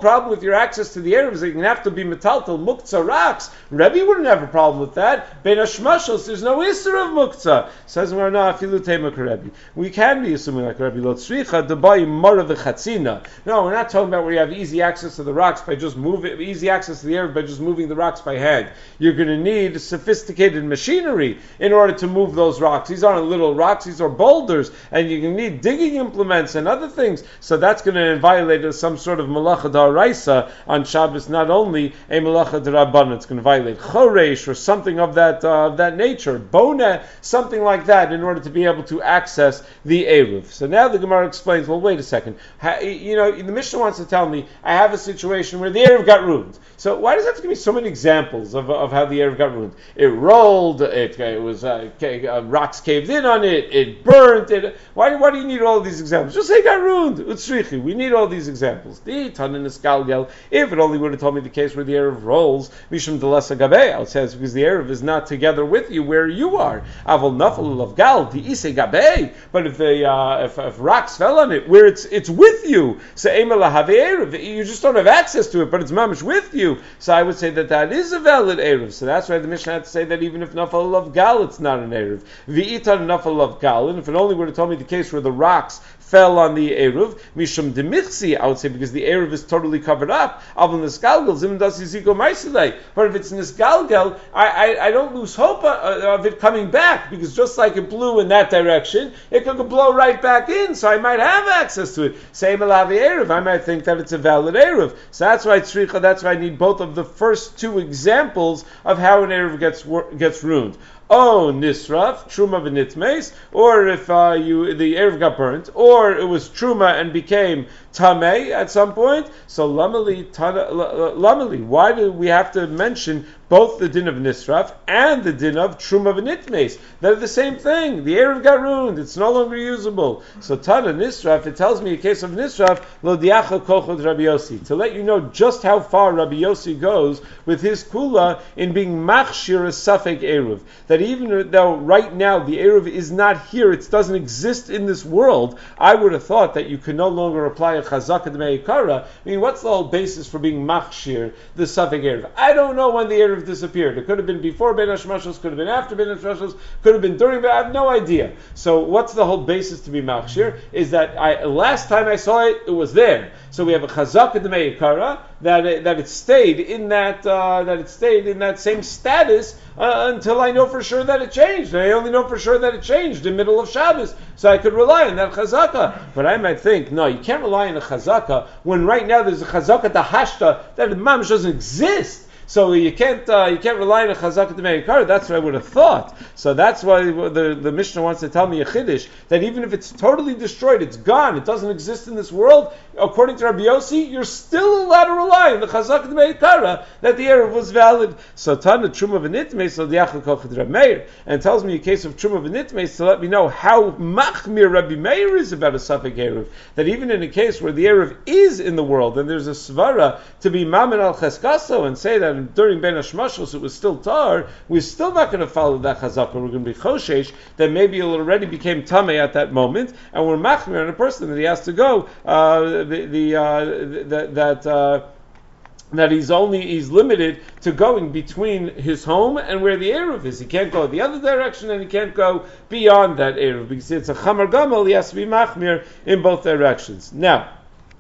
problem with your access to the Erev is that you're going to have to be metaltal muktzah rocks. Rebbe wouldn't have a problem with that. Ben Hashmashos, there's no isser of muktzah. Says no, afilu tema Rebbe. We can be assuming like Rebbe lo tzricha debai mara v'chatzina. No, we're not talking about where you have easy access to the rocks by just moving, easy access to the Erev by just moving the rocks by hand. You're going to need sophisticated machinery in order to move those rocks. These aren't little rocks; these are boulders, and you're going to need digging implements and other things. So that's going to violate some sort of malacha d'oraisa on Shabbos. Not only a malacha d'rabbanan, it's going to violate choresh or something of that uh, of that nature, bona, something like that, in order to be able to access the Eruv. So now the Gemara explains. Well, wait a second. How, you know, the Mishnah wants to tell me I have a situation where the Eruv got ruined. So why does it have to give me so many examples of, of how the Erev got ruined? It rolled, it, it was uh, uh, rocks caved in on it, it burnt. It, why, why do you need all of these examples? Just say it got ruined. Utsrichi. We need all these examples. The Tanin Eskalgel. If it only would have told me the case where the Erev rolls, Mishum Delesa Gabe, it says because the Erev is not together with you where you are. Avol Nafal of Gal, the Ise Gabe. But if the uh, if, if rocks fell on it, where it's it's with you, so Emela Have Erev, you just don't have access to it, but it's mamish with you. So I would say that that is a valid Erev. So that's why the Mishnah had to say that even if Nafal of Gal, it's not an Erev. V'itan Nafal of Gal, and if it only would have told me the case where the rocks fell on the Eruv, Mishum Demichsi, I would say, because the Eruv is totally covered up. Avon Nisgalgel, Zim Das Yiziko Maisilei. But if it's Nisgalgel, I, I, I don't lose hope of it coming back, because just like it blew in that direction, it could blow right back in, so I might have access to it. Same Alavi Eruv, I might think that it's a valid Eruv. So that's why Tzricha, that's why I need both of the first two examples of how an Eruv gets gets ruined. Oh, nisraf, truma v'nitmes, or if uh, you the Erev got burnt, or it was truma and became tamei at some point. So lamali, lamali. Why do we have to mention both the din of nisraf and the din of truma v'nitmes? They're the same thing. The Erev got ruined; it's no longer usable. So tana nisraf. It tells me a case of nisraf lo diacha kochod Rabbi Yossi, to let you know just how far Rabbi Yossi goes with his kula in being machshir a safek Erev. That even though right now the Erev is not here, it doesn't exist in this world, I would have thought that you could no longer apply a chazaka d'meikara. I mean, what's the whole basis for being machshir the safek Erev? I don't know when the Erev disappeared. It could have been before Ben Hashmashos, could have been after Ben Hashmashos, could have been during, but I have no idea. So what's the whole basis to be machshir? Is that I last time I saw it, it was there. So we have a chazaka d'meikara, that it, that it stayed in that uh, that it stayed in that same status uh, until I know for sure that it changed. And I only know for sure that it changed in the middle of Shabbos, so I could rely on that chazaka. But I might think, no, you can't rely on a chazaka when right now there's a chazaka dahashta that the mamish doesn't exist. So you can't uh, you can't rely on a chazaka d'meikara. That's what I would have thought. So that's why the, the Mishnah wants to tell me a chiddush, that even if it's totally destroyed, it's gone, it doesn't exist in this world, according to Rabbi Yossi, you're still allowed to rely on the chazaka d'meikara that the Erev was valid. So Tana Truma v'nitmes so diachal kochad Rabbi Meir, and tells me a case of Truma v'nitmes to let me know how machmir Rabbi Meir is about a safek Erev. That even in a case where the Erev is in the world and there's a svara to be mamen al cheskaso and say that during Ben Hashmashos it was still tar, we're still not going to follow that chazaka. We're going to be choshesh that maybe it already became tamei at that moment, and we're machmir on a person that he has to go uh, the, the uh, that that uh, that he's only he's limited to going between his home and where the Erev is. He can't go the other direction, and he can't go beyond that Erev because it's a chamar gamal. He has to be machmir in both directions. Now,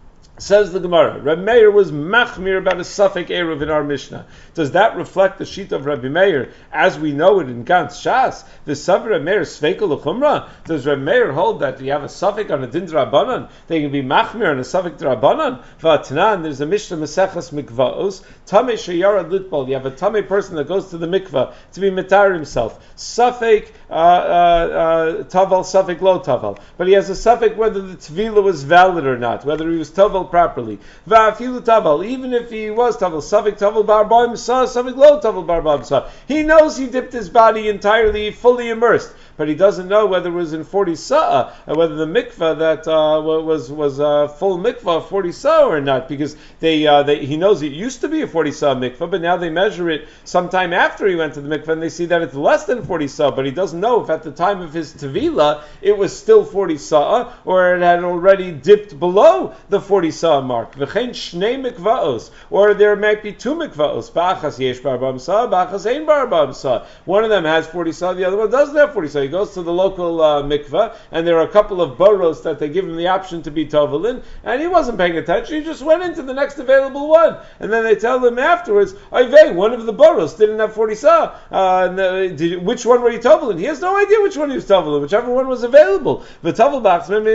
says the Gemara, Rabbi Meir was machmir about a safek Erev in our Mishnah. Does that reflect the sheet of Rabbi Meir as we know it in Gantz Shas? The Savar Rabbi Meir sveikel l'chumra? Does Rabbi Meir hold that you have a safek on a din d'Rabbanan, they can be machmir on a safek d'Rabbanan? V'atnan, there's a Mishnah Maseches Mikvaos, tamei sheyarad litbol. You have a tamei person that goes to the mikvah to be mitar himself. Safek uh, uh, uh, taval, safek lo taval. But he has a safek whether the tvila was valid or not, whether he was taval properly. Va'afilu taval, even if he was taval, safek taval bar ba'im sa, safek lo taval bar ba'im sa. He knows he dipped his body entirely, fully immersed. but he doesn't know whether it was in forty sa'ah, and whether the mikvah that uh, was was a full mikvah of forty sa'ah or not, because they, uh, they he knows it used to be a forty sa'ah mikvah, but now they measure it sometime after he went to the mikvah, and they see that it's less than forty sa'ah, but he doesn't know if at the time of his tevila it was still forty sa'ah, or it had already dipped below the forty sa'ah mark. V'chein shnei mikvaos, or there might be two mikvaos. Ba'achas yesh bar b'amsa, ba'achas ein bar b'amsa. One of them has forty sa'ah, the other one doesn't have forty sa'ah. He goes to the local uh, mikvah, and there are a couple of boros that they give him the option to be tovelin, and he wasn't paying attention. He just went into the next available one, and then they tell him afterwards, "Oy, one of the boros didn't have forty sa'ah. Uh, did, which one were you tovelin?" He has no idea which one he was tovelin, whichever one was available. The tovel box, man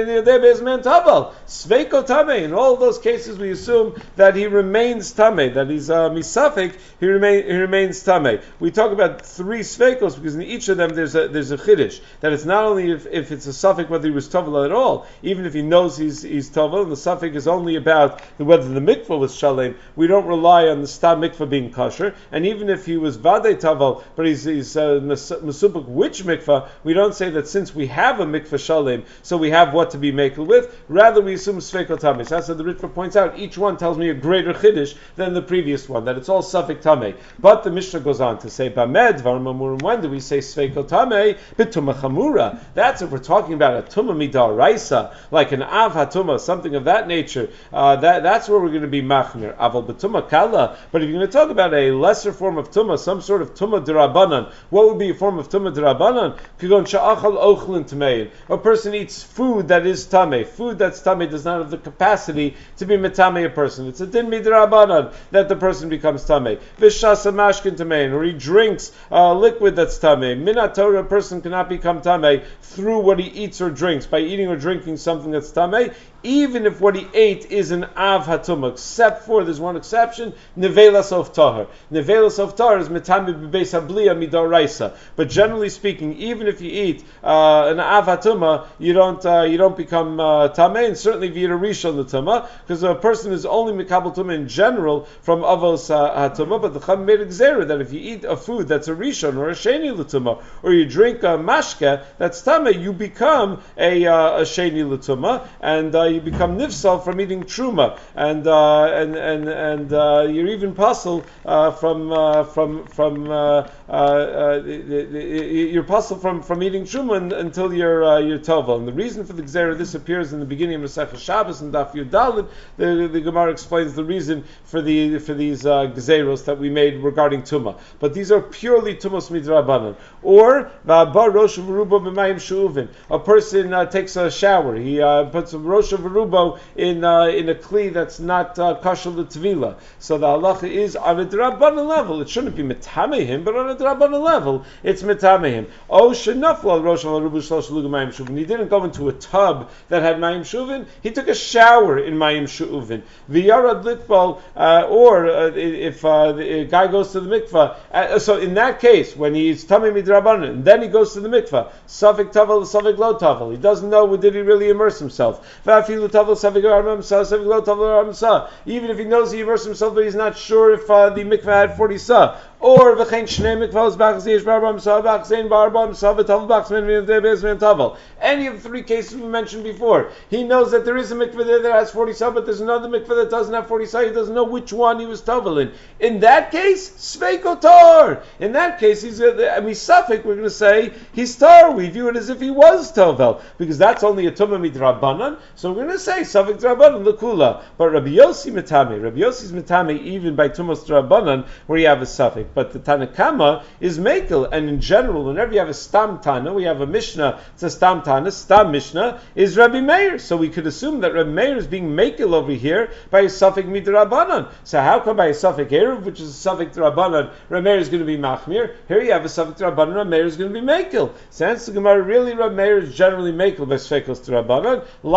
tovel, sveiko tame. In all of those cases, we assume that he remains tame, that he's uh, misafik. He remain he remains tame. We talk about three sveikos because in each of them there's a there's a chiddush that it's not only if, if it's a suffix whether he was tovel at all, even if he knows he's he's tovel, and the suffix is only about the, whether the mikvah was shalem. We don't rely on the stam mikvah being kosher, and even if he was vadei tovel, but he's he's uh, mesupuk which mikvah, we don't say that since we have a mikvah shalem, so we have what to be makel with. Rather, we assume sveiko tame. So that's what the Ritva points out. Each one tells me a greater chiddush than the previous one, that it's all suffix tame. But the Mishnah goes on to say, Bamed, Varmamurim, when do we say sveiko tame? Bituma chamura. That's if we're talking about a tuma midaraisa, like an av hatuma, something of that nature. Uh, that that's where we're going to be machmir. Aval bituma kala. But if you're going to talk about a lesser form of tuma, some sort of tuma derabanan, what would be a form of tuma derabanan? Kigon sha'achal ochlin tamein. A person eats food that is tame. Food that's tame does not have the capacity to be metame a person. It's a din midrabanan that the person becomes tame. Vishasa mashkin tamein, or he drinks a liquid that's tame. Minat Torah, a person cannot become tame through what he eats or drinks, by eating or drinking something that's tame, even if what he ate is an av hatuma, except for, there's one exception, nevelas of tahar. Nevelas of tahar is metame b'beis habliya midaraisa. But generally speaking, even if you eat uh, an av hatuma, you don't uh, you don't become uh, tameh, and certainly if you eat a rishon l'tuma, because a person is only mikabel tuma in general from avos uh, hatuma. But the Chacham made a gzera that if you eat a food that's a rishon or a sheni l'tuma, or you drink a mashke that's tameh, you become a, uh, a sheni l'tuma, and uh, you become nifsal from eating truma, and uh, and and and uh, you're even puzzled uh, from uh, from from uh, uh, uh, you're puzzled from, from eating truma until you're uh, you're tovel. And the reason for the gzera, this appears in the beginning of Masechah Shabbos and Daf Yud Daled. The, the Gemara explains the reason for the for these uh, gzeros that we made regarding tuma. But these are purely tumos midrabanan. Or va'bar rosh v'rubo b'mayim shu'uvin. A person uh, takes a shower. He uh, puts a rosh v'rubo in uh, in a kli that's not uh, kosher l'tvila. So the halacha is on a drabanan level. It shouldn't be metame him, but on a drabanan level, it's metame him. Oh, shenafla rosh v'rubo shlosh luga mayim shuvin. He didn't go into a tub that had mayim shuvin. He took a shower in mayim shuvin. V'yarad litbal, uh, or uh, if uh, the guy goes to the mikvah. Uh, so in that case, when he's tamei midrabanan, and then he goes to the mikvah, safik tavel, safik lo tavel. He doesn't know, did he really immerse himself? V'afilu tavel, safik aramsa, safik lo tavel aramsa. Even if he knows he immersed himself, but he's not sure if uh, the mikvah had forty sa. Or v'chein shnei mikvahos b'achas yesh b'arbam sa, b'achas ein b'arbam sa, v'tavel b'achas min v'debez min tavel. Any of the three cases we mentioned before, he knows that there is a mikvah there that has forty sa, but there's another mikvah that doesn't have forty sa. He doesn't know which one he was tavel in. In that case, sveiko tar. In that case, he's uh, I mean, suffix. We're going to say he's tar. We view it as if he was tovel, because that's only a tumah midrabanan. So we're going to say suffix drabanan lekula. But Rabbi Yossi metame. Rabbi Yossi's metame even by tumos drabanan where you have a suffix. But the Tanakama is mekel, and in general, whenever you have a stam tana, we have a mishnah. It's a stam tana. Stam mishnah is Rabbi Meir. So we could assume that Rabbi Meir is being mekel over here by a suffix midrabanan. So how come by a suffix erev, which is a suffix drabanan, Rabbi Meir is going to be machmir? Here you have a suffix drabanan, Rabbi Meir is going to be mekel. Since the Gemara really, Rabbi Meir is generally mekel by sveikos drabanan, like we see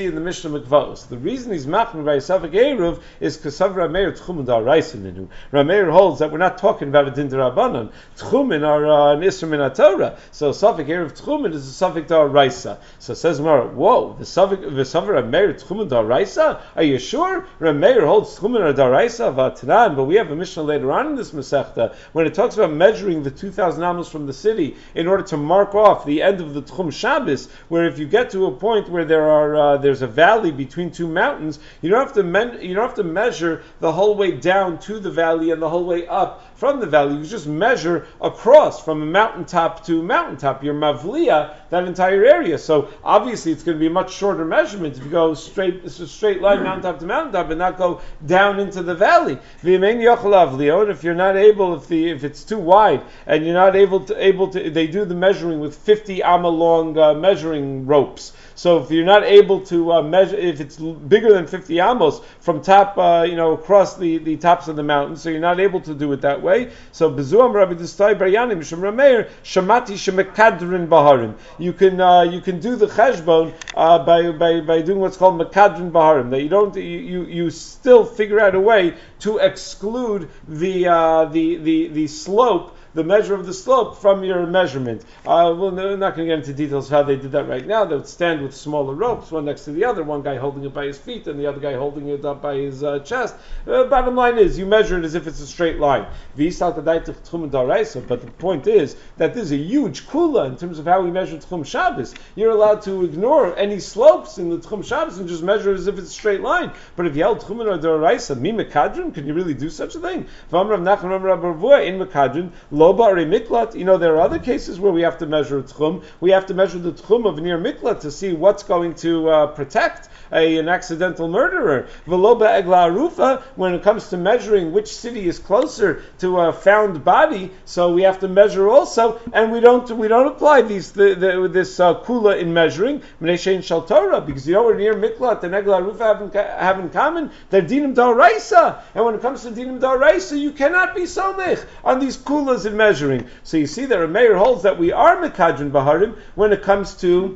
see in the Mishnah Mikvos. The reason he's machmir by a Safek Eruv is because Rameir Tchumen Daraisa Ninu. Rameir holds that we're not talking about a Din Darabanan. Tchumen are uh, an Isra Min HaTorah. So Safek Eruv Tchumen is a Safek Daraisa. So says Mara, whoa, the Safek the Safek Rameir Tchumen Daraisa? Are you sure? Rameir holds Tchumen Daraisa Vatanan, but we have a Mishnah later on in this Masechta when it talks about measuring the two thousand amos from the city in order to mark off the end of the Tchum Shabbos, where if you get to a point where there are uh, there's a valley between two mountains, you don't have to men- you don't have to measure the whole way down to the valley and the whole way up from the valley. You just measure across from a mountaintop to mountaintop. You're mavliya that entire area. So obviously it's going to be a much shorter measurement if you go straight, it's a straight line mountaintop to mountaintop and not go down into the valley. If you're not able, if the if it's too wide and you're not able to able to, they do the measuring with fifty amma long uh, measuring ropes. So if you're not able to uh, measure, if it's bigger than fifty amos from top, uh, you know, across the, the tops of the mountains, so you're not able to do it that way. So bezuam Rabbi Dustai Bar Yanim Mishum Rameir Shamati Shemekadrin Baharim. You can uh, you can do the cheshbon uh, by by by doing what's called Mekadrin Baharim. That you don't you, you you still figure out a way to exclude the uh, the the the slope, the measure of the slope from your measurement. Uh, well, no, we're not going to get into details how they did that right now. They would stand with smaller ropes, one next to the other, one guy holding it by his feet and the other guy holding it up by his uh, chest. Uh, bottom line is, you measure it as if it's a straight line. But the point is that this is a huge kula in terms of how we measure Tchum Shabbos. You're allowed to ignore any slopes in the Tchum Shabbos and just measure it as if it's a straight line. But if you held Tchumen or Doraisa, mi mekadrin, can you really do such a thing? In mekadrin, miklat. You know, there are other cases where we have to measure a tchum. We have to measure the tchum of near miklat to see what's going to uh, protect a, an accidental murderer. Veloba egla arufa, when it comes to measuring which city is closer to a found body, so we have to measure also, and we don't we don't apply these the, the, this uh, kula in measuring Mneshein Shal Torah, because you know we're near miklat and egla arufa have in, have in common, they're dinim daraisa, and when it comes to dinim daraisa, you cannot be somech on these kulas in measuring. So you see that Rameir holds that we are Mekadrin Baharim when it comes to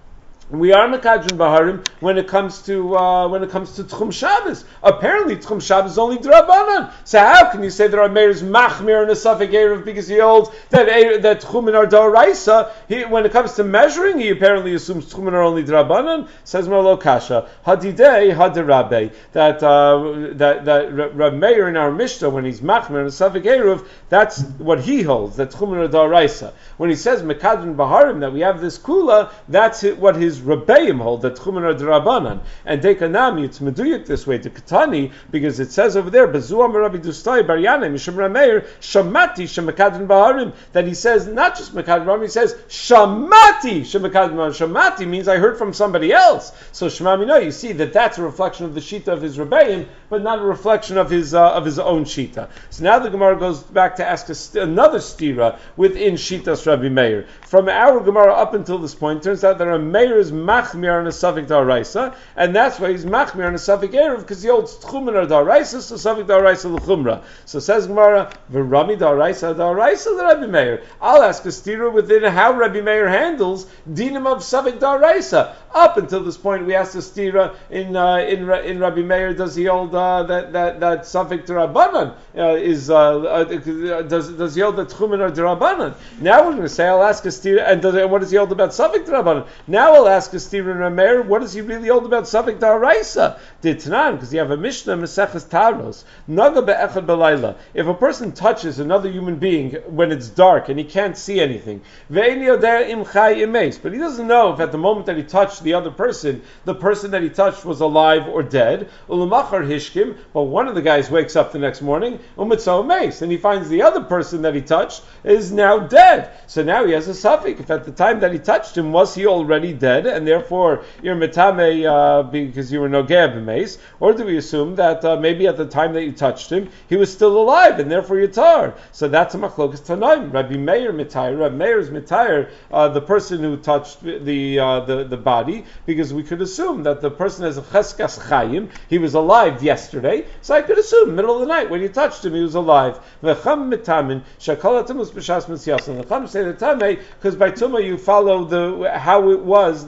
We are Mekadrin Baharim when it comes to uh, when it comes to Tchum Shabbos. Apparently, Tchum Shabbos is only D'Rabbanan. So how can you say that Rameir is Machmir and a Safek Erev because he holds that that Tchumen are D'Oraisa? When it comes to measuring, he apparently assumes Tchumen are only D'Rabbanan. Says Merlo Kasha Hadidei Hadirabe that uh, that that Rameir in our Mishnah when he's Machmir and a Safek Erev, that's what he holds, that Tchumen are D'Oraisa. When he says Mekadrin Baharim that we have this kula, that's what his Rabbeim hold, that Tchumen are D'Rabbanan. And Dekanami, it's meduyik this way to Katani, because it says over there, Bezuam Rabbi Dustai Bar Yanim Mishum Rameir Shamati Shemekadrin Baharim, that he says not just Mekadrin Baharim, he says Shamati Shemekadrin Baharim. Shamati means I heard from somebody else. So Shemami, no, you see that that's a reflection of the Shita of his Rabbeim, but not a reflection of his uh, of his own Shita. So now the Gemara goes back to ask a st- another stira within Shitas Rabbi Meir. From our Gemara up until this point, turns out that Rameir is machmir on a Safek D'Oraisa, and that's why he's machmir on a Safek Erev, because he holds Tchumen or D'Oraisa, so Safek D'Oraisa l'chumra. So says Gemara, V'rami D'Oraisa D'Oraisa l'Rabbi Meir. I'll ask a stira within how Rabbi Meir handles dinim of Safek D'Oraisa. Up until this point, we asked a stira in uh, in in Rabbi Meir, does he hold uh, that that that Safek D'Rabbanan uh, is uh, uh, does does he hold that Tchumen or D'Rabbanan? Now we're going to say I'll ask a stira, and, does, and what does he hold about Safek D'Rabbanan? Now I'll ask a stira in Rameir, what does he really hold about Safek D'Oraisa? Ditnan, because you have a Mishnah Maseches Taros Naga be'echad b'layla. If a person touches another human being when it's dark and he can't see anything, ve'en yodeh im chai imeis, but he doesn't know if at the moment that he touched the other person, the person that he touched was alive or dead. Ulamachar hishkim, but one of the guys wakes up the next morning, umitzo meis, and he finds the other person that he touched is now dead. So now he has a suffix. If at the time that he touched him, was he already dead, and therefore you're metame uh, because you were nogeh b'meis, or do we assume that uh, maybe at the time that you touched him, he was still alive, and therefore you're tar? So that's a machlokas tanaim. Rabbi Meir mitayr. Rabbi Meir is mitayr, uh, the person who touched the uh, the the body, because we could assume that the person has a cheskas chayim, he was alive yesterday, so I could assume middle of the night when you touched him he was alive. V'cham mitamin shakol atumus b'shas mitzyasan. The cham say the tamei because by tuma you follow the how it was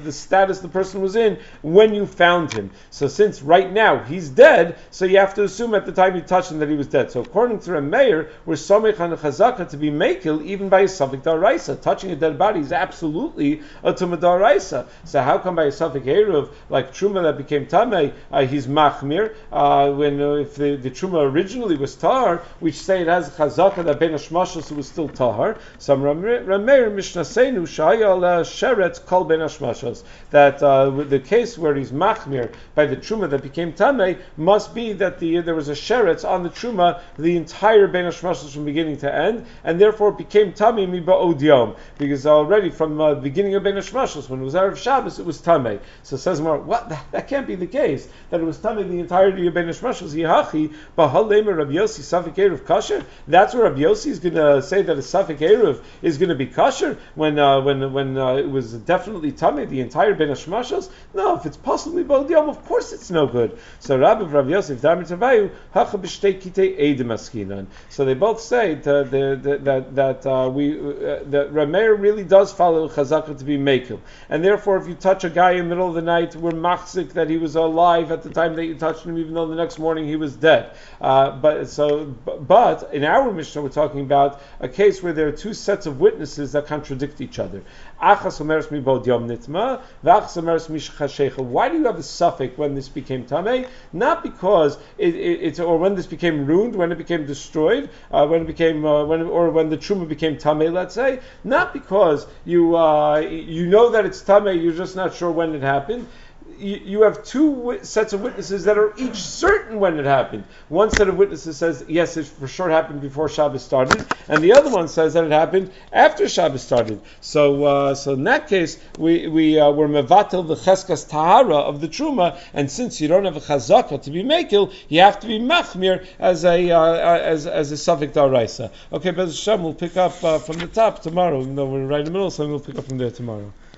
the status the person was in when you found him. So since right now he's dead, so you have to assume at the time you touched him that he was dead. So according to Rameir, we're somech on a chazaka to be makil even by a suffik daraisa. Touching a dead body is absolutely a tumah daraisa. So how come by a suffik eruv, like truma that became tamei, uh, he's machmir, uh, when uh, if the, the truma originally was tahar, we say it has a chazaka that ben hashmashos was still tahar. So Rameir mishnasenu shayal sheret kol ben hashmashos, that uh, the case where he's machmir by the truma that became tamei must be that the there was a sheretz on the truma the entire ben hashmashos from beginning to end, and therefore it became tamei mi ba'od yom, because already from uh, the beginning of ben hashmashos when it was erev Shabbos it was tamei. So it says more, what that, that can't be the case that it was tamei the entirety of ben hashmashos. Yihachi b'halema Rabbi Yossi safek eruv kasher. That's where Rabbi Yossi is going to say that a safek eruv is going to be kasher when uh, when when uh, it was definitely tamei the entire ben hashmashos. No, if it's possibly ba'od yom, of course it's no good. So Rabbi Rabbi Yosef Damir Tavayu hacha b'shtei kitei edim askinan. So they both say to, the, the, that that uh, we uh, that Rameir really does follow chazaka to be mekel, and therefore if you touch a guy in the middle of the night, we're machzik that he was alive at the time that you touched him, even though the next morning he was dead. Uh, but so, but in our Mishnah we're talking about a case where there are two sets of witnesses that contradict each other. Achas omeres mi bod yom nitma, v'achas omeres mi shechashecha. Why do you have a suffix when this became tamei? Not because it, it, it's or when this became ruined, when it became destroyed, uh, when it became uh, when or when the truma became tamei. Let's say not because you uh, you know that it's tamei, you're just not sure when it happened. You have two sets of witnesses that are each certain when it happened. One set of witnesses says, yes, it for sure happened before Shabbos started, and the other one says that it happened after Shabbos started. So, uh, so in that case, we we uh, were mevatel the cheskas tahara of the truma, and since you don't have a chazaka to be mekil, you have to be machmir as a uh, as as a suffik daraisa. Okay, Bez Hashem, we'll pick up uh, from the top tomorrow, even though we're right in the middle, so we'll pick up from there tomorrow.